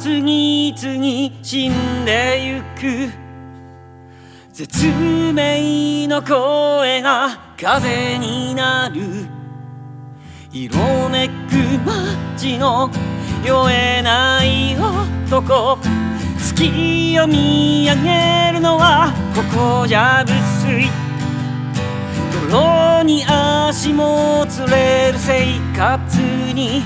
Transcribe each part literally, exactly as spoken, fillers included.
次々死んでゆく。絶命の声が風になる。色めく街の酔えない男。月を見上げるのはここじゃ無粋。泥に足もつれる生活に。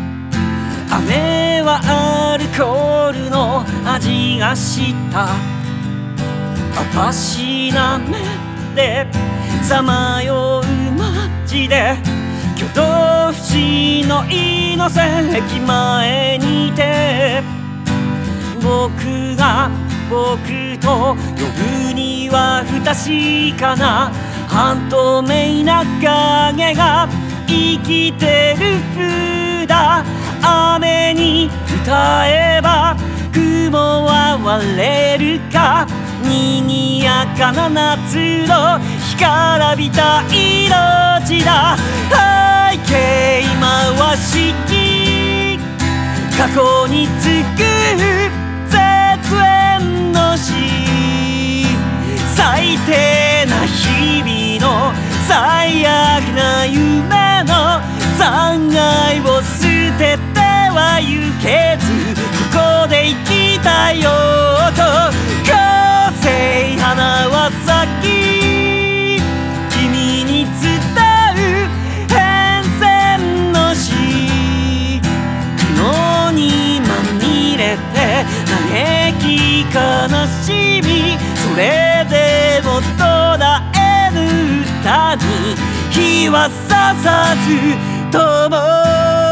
雨はアルコールの味がした。あたしな目でさまよう街で、挙動不審の猪瀬駅前にて、僕が僕と呼ぶには不確かな半透明な影が生きてる風だ。雨に歌えば雲は割れるか。賑やかな夏の干からびた命だ。背景回しき過去につく絶縁の死。最低な日々の最悪な夢の残骸を捨てては行けず、ここで生きたよと個性花は咲き、君に伝う変遷の詩。雲にまみれて嘆き悲しみ、それでも途絶えぬ歌に日はささずとも。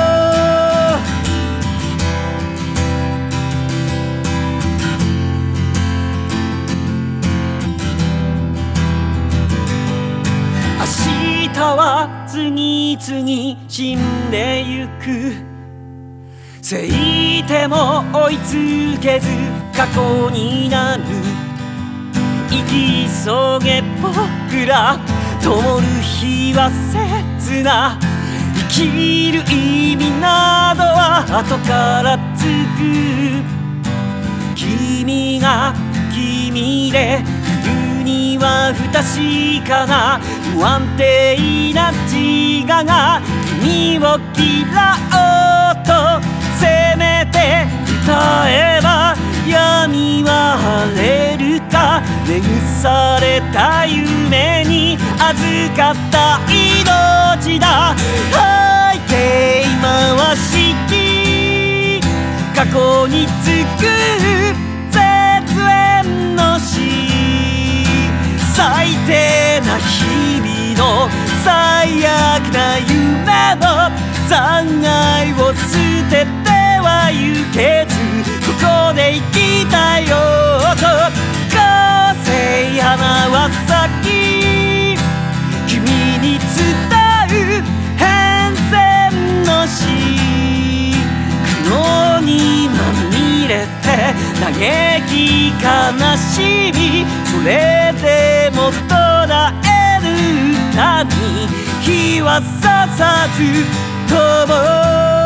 明日は次々死んでゆく。せいても追いつけず過去になる。生き急げ僕ら灯る日は切な。生きる意味などは後からつく。君が君で言うには不確かな不安定な自我が君を嫌おうとせめて歌えば闇は晴れるか。眠された夢に預かった命だ。背景回しき過去につく絶縁の死。最低な日々の最悪な夢の残骸を捨てては行けず、ここで生きたよと個性花は咲き、君に伝う変遷の詩。雲にまみれて嘆き悲しみ、それでも途絶える歌に日はささずとも。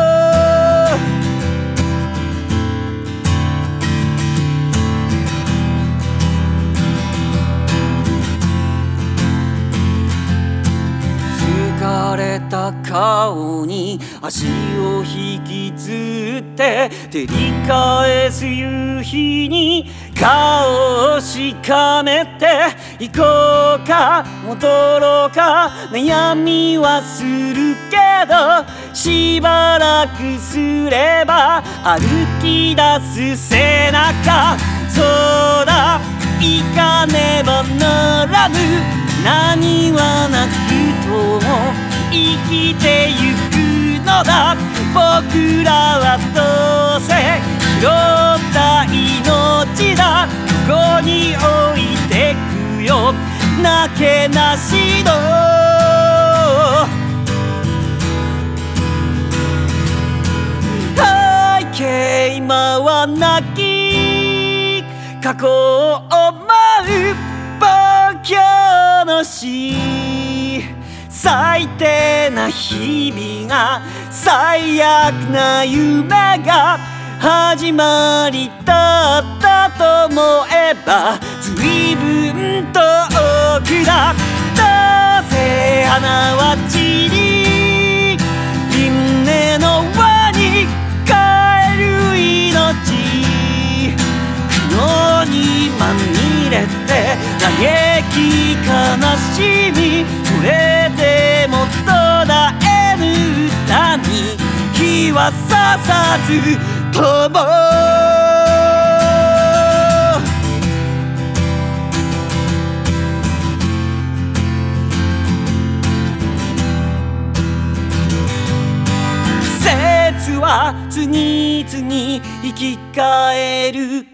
疲れた顔に足を引きずって照り返す夕日に顔をしかめて、行こうか戻ろうか悩みはするけど、しばらくすれば歩き出す背中。そうだ行かねばならぬ。何はなくとも生きてゆくのだ。僕らはどうせ拾った命だ。ここに置いてくよなけなしの背景今は泣き過去を思う望郷の死。最低な日々が最悪な夢が始まりだったと思えば随分遠くだ。なぜ花は散り稲の輪に帰る命、雲にまみれて嘆き悲しみ、それでも途絶えぬ歌に日はささずとも。季節は次々生き返る。